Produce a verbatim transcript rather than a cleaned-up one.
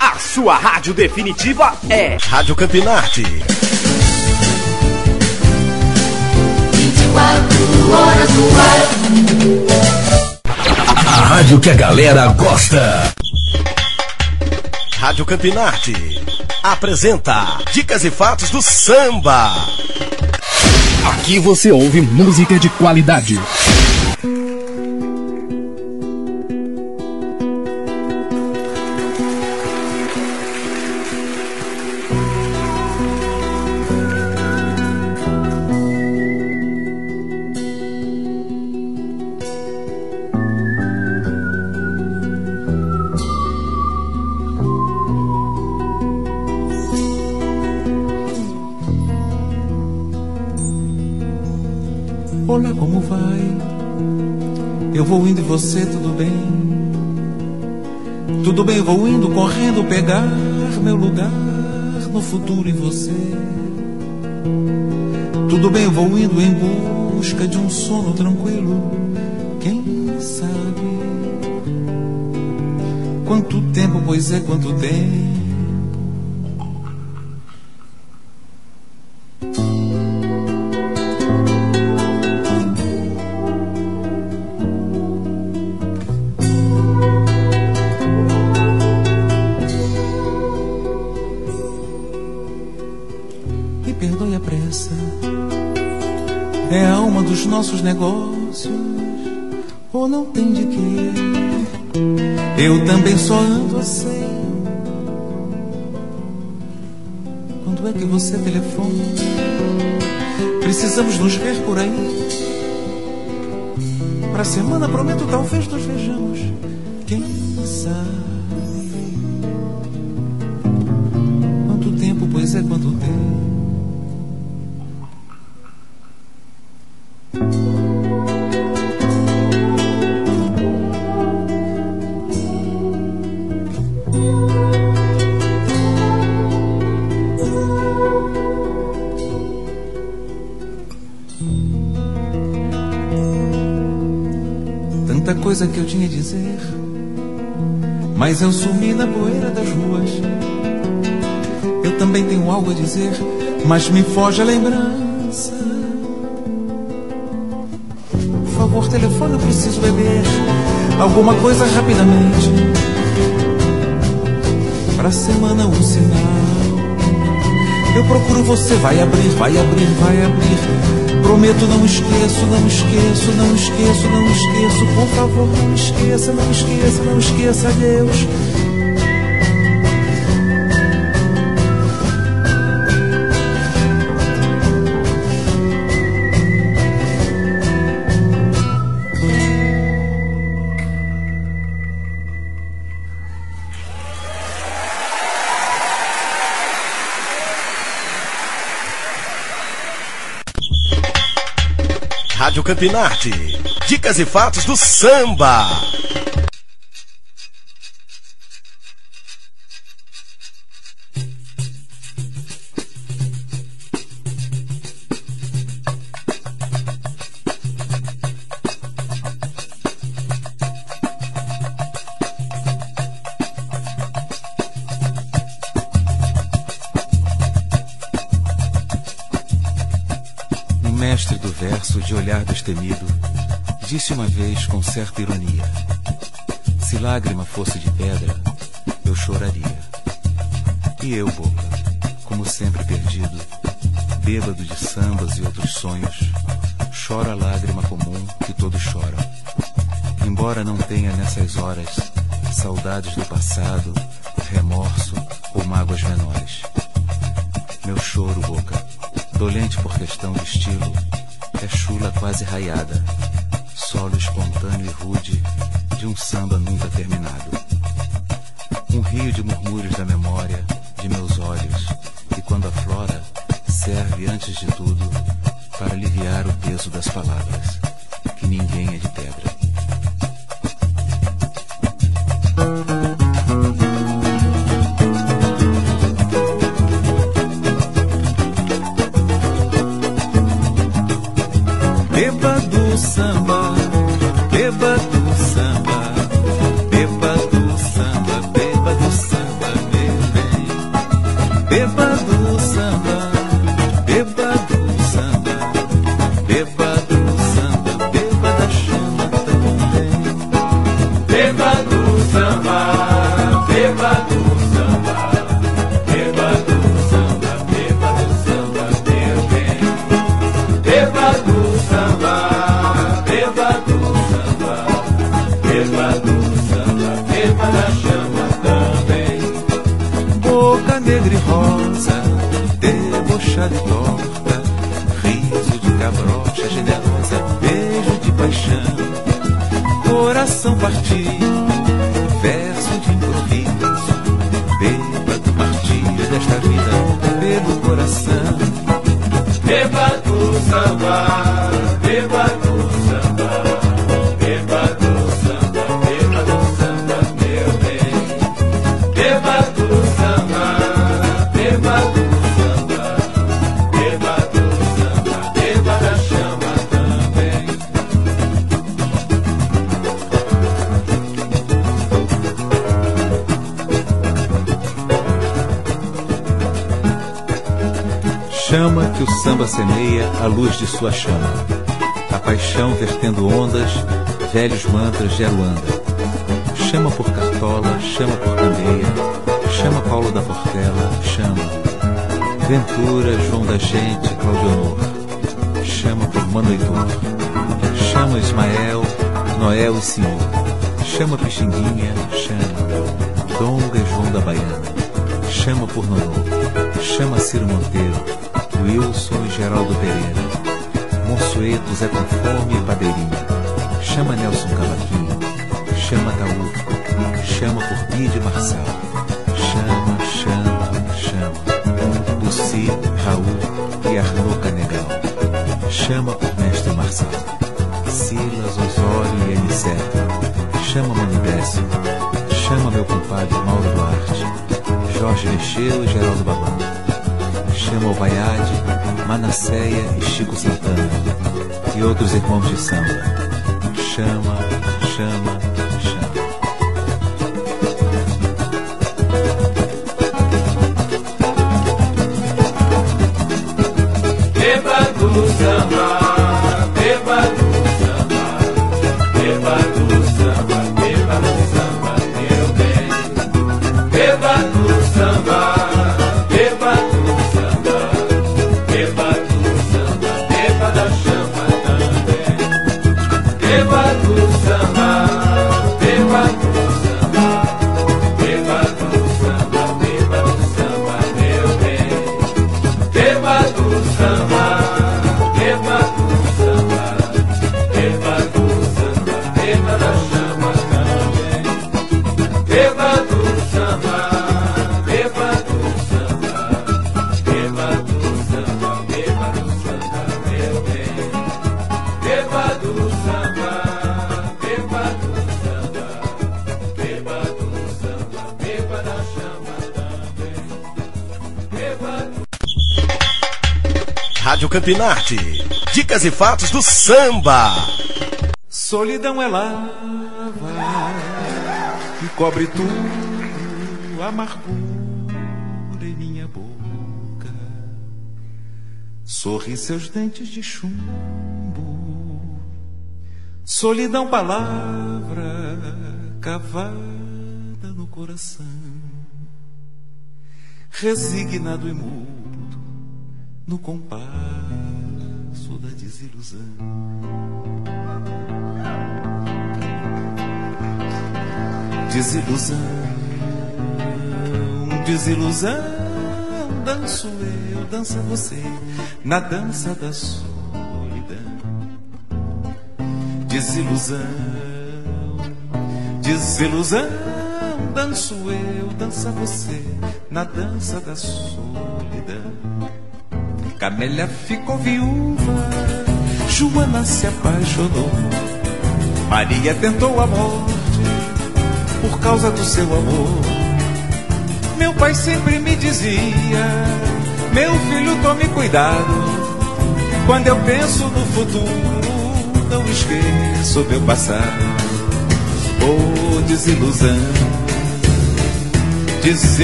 A sua rádio definitiva é Rádio Campinarte. vinte e quatro horas no ar. A rádio que a galera gosta. Rádio Campinarte apresenta Dicas e Fatos do Samba. Aqui você ouve música de qualidade. Olá, como vai? Eu vou indo e você, tudo bem? Tudo bem, eu vou indo, correndo pegar meu lugar no futuro em você. Tudo bem, eu vou indo em busca de um sono tranquilo. Quem sabe? Quanto tempo, pois é, quanto tempo. É a alma dos nossos negócios, ou não tem de quê? Eu também só ando assim. Quando é que você telefona? Precisamos nos ver por aí. Pra semana prometo, talvez nos vejamos. Quem sabe? Quanto tempo, pois é, quanto tempo. Tanta coisa que eu tinha a dizer, mas eu sumi na poeira das ruas. Eu também tenho algo a dizer, mas me foge a lembrança. Por favor, telefone, eu preciso beber alguma coisa rapidamente. Pra semana um sinal. Eu procuro você, vai abrir, vai abrir, vai abrir. Prometo, não esqueço, não esqueço, não esqueço, não esqueço. Por favor, não esqueça, não esqueça, não esqueça, adeus. Rádio Campinarte, dicas e fatos do samba. Mestre do verso, de olhar destemido, disse uma vez com certa ironia: se lágrima fosse de pedra, eu choraria. E eu, boca, como sempre perdido, bêbado de sambas e outros sonhos, choro a lágrima comum que todos choram. Embora não tenha nessas horas saudades do passado, remorso ou mágoas menores. Meu choro, boca, dolente por questão de estilo, é chula quase raiada, solo espontâneo e rude de um samba nunca terminado. Um rio de murmúrios da memória, de meus olhos, e quando aflora, serve antes de tudo para aliviar o peso das palavras, que ninguém é de pedra. Beba do samba, beba do samba, beba do samba, beba do samba, beba do samba, beba do samba, beba do samba, beba da chama também. Beba do samba, beba do samba, beba do samba, beba do samba, meu bem. Beba do samba, beba do samba, beba do samba, beba da chama também. Boca negra e rosa, debochada e torta, riso de cabrocha generosa, beijo de paixão, coração partido, verso de improviso, beba do martírio desta vida pelo coração. Beba do samba, beba do samba, beba do samba, beba do samba, meu bem. Beba do samba, beba do samba, beba do samba, beba da chama também. Chama que o samba semeia a luz de sua chama, a paixão vertendo ondas, velhos mantras de Aruanda. Chama por Cartola, chama por Candeia, chama Paulo da Portela, chama Ventura, João da Gente, Claudio Honor, chama por Mano Heitor, chama Ismael, Noel e Senhor, chama Pixinguinha, chama Donga e João da Baiana, chama por Nonô, chama Ciro Monteiro, Wilson e Geraldo Pereira, Monsueto, Zé Conforme e Padeirinha, chama Nelson Cavaquinho, chama Taú, chama por Bide Marçal, chama, chama, chama, Luci, Raul e Arnaud Canegal, chama por Mestre Marçal, Silas, Osório e Aniceto, chama Manidécio, chama meu compadre Mauro Duarte, Jorge Mexeu e Geraldo Babão, chama o Vaiade, Manasseia e Chico Santana e outros irmãos de samba. Chama, chama, chama. Beba do samba, beba do samba, beba do samba, beba do samba, meu bem. Beba do samba, beba do samba, beba do samba, beba da chama também. Beba do samba, beba do samba, beba do samba, beba do samba, meu bem. Beba do samba, beba do samba, beba do samba, beba da chama também. Beba do samba, beba do samba, beba do samba, beba do samba, meu bem. Beba do samba, beba do samba, beba do samba, beba da chama também. Beba do... Rádio Campinarte. Dicas e fatos do samba. Solidão é lava que cobre tudo, amargura em minha boca. Sorri seus dentes de chumbo. Solidão, palavra cavada no coração, resignado e mudo no compasso da desilusão. Desilusão, desilusão, danço eu, dança você, na dança da solidão. Desilusão, desilusão, danço eu, dança você, na dança da solidão. Camélia ficou viúva, Joana se apaixonou, Maria tentou a morte por causa do seu amor. Meu pai sempre me dizia: meu filho, tome cuidado, quando eu penso no futuro, não esqueço meu passado. Oh, desilusão, desilusão,